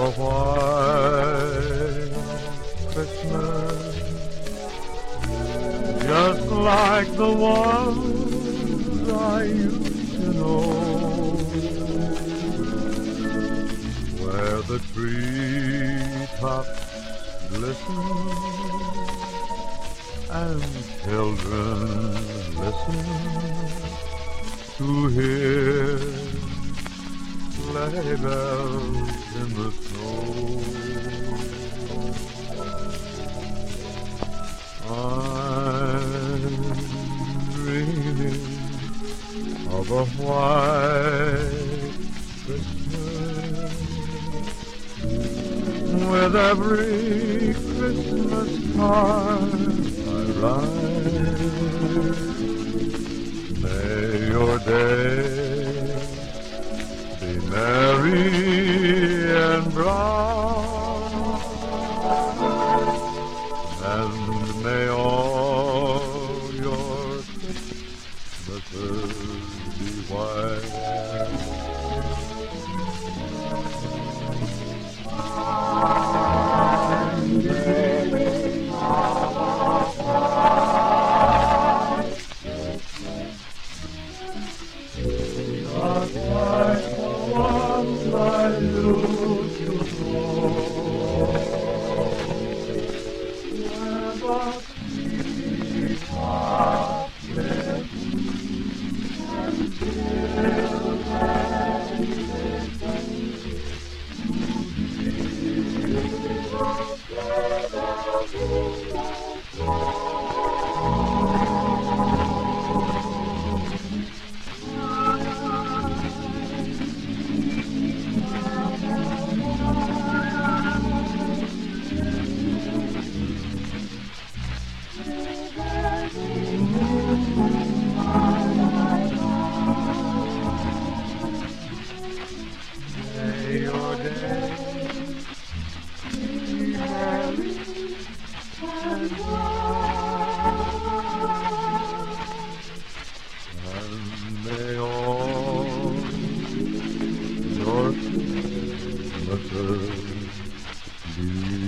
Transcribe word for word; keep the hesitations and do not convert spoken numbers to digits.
a white Christmas, just like the ones I used to know, where the treetops glisten and children listen to hear sleigh bells in the snow. I'm dreaming of a white Christmas, with every Christmas card I write. May your day be merry and bright, and may all your Christmases be white. I'm dreaming of a white Christmas, just like the ones I used to know, where the treetops glisten and children listen May your day be merry and bright, and may all your Christmases be